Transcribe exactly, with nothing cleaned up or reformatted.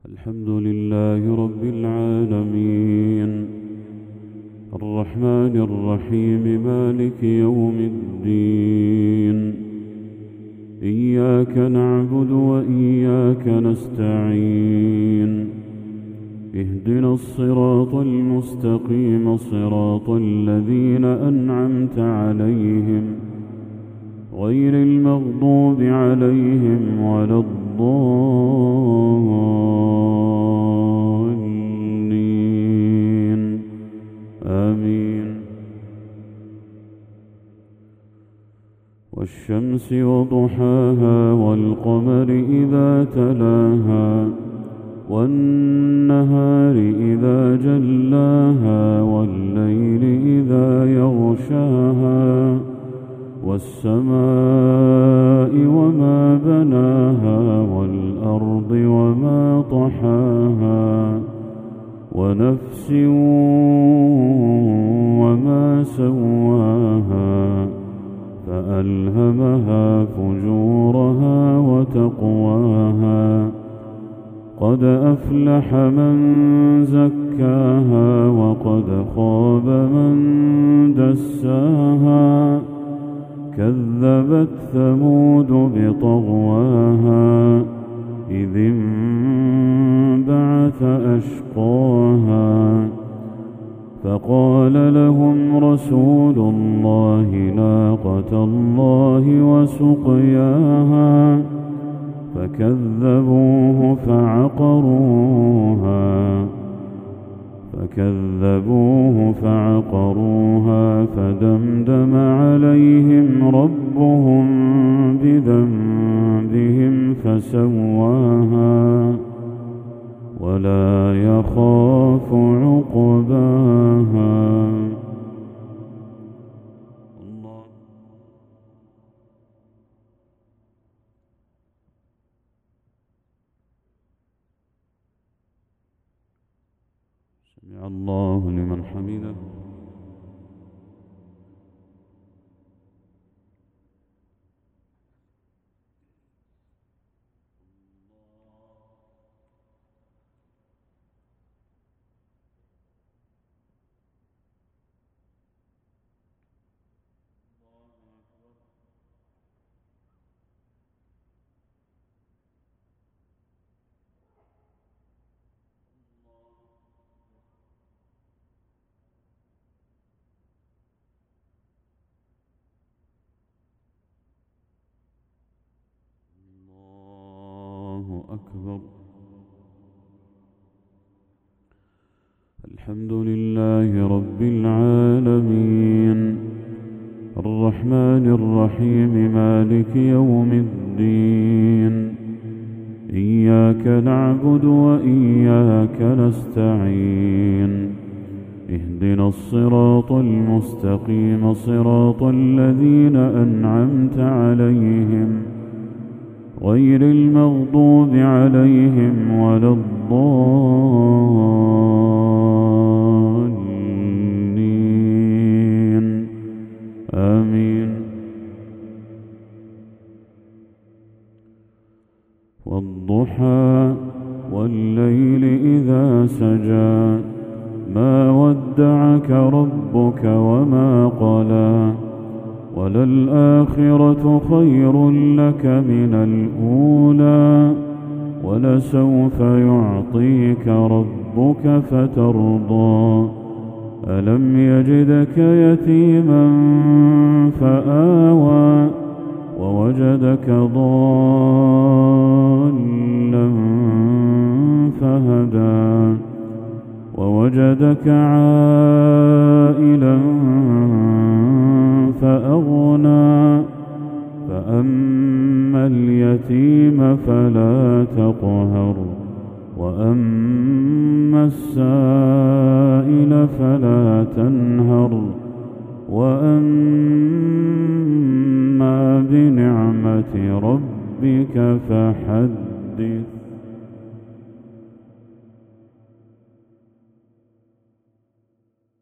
الحمد لله رب العالمين الرحمن الرحيم مالك يوم الدين إياك نعبد وإياك نستعين اهدنا الصراط المستقيم صراط الذين أنعمت عليهم غير المغضوب عليهم ولا الضالين آمين. والشمس وضحاها والقمر إذا تلاها والنهار إذا جلاها والليل إذا يغشاها والسماء وما بناها والأرض وما طحاها ونفس وما سواها فألهمها فجورها وتقواها قد أفلح من زكاها وقد خاب من دساها كذبت ثمود بطغواها إذ انبعث أشقاها فقال لهم رسول الله ناقة الله وسقياها فكذبوه فعقروها فكذبوه فعقروها فدمدم عليهم ربهم بذنبهم فسواها ولا يخاف عقباها. الله. سمع الله لمن حمده. أكبر. الحمد لله رب العالمين الرحمن الرحيم مالك يوم الدين إياك نعبد وإياك نستعين اهدنا الصراط المستقيم صراط الذين أنعمت عليهم غير المغضوب عليهم ولا الضالين آمين. والضحى والليل إذا سجى ما ودعك ربك وما قلى وللآخرة خير لك من الأولى ولسوف يعطيك ربك فترضى ألم يجدك يتيما فآوى ووجدك ضالا فهدى ووجدك عائلا فأغنى فأما اليتيم فلا تقهر وأما السائل فلا تنهر وأما بنعمة ربك فحدث.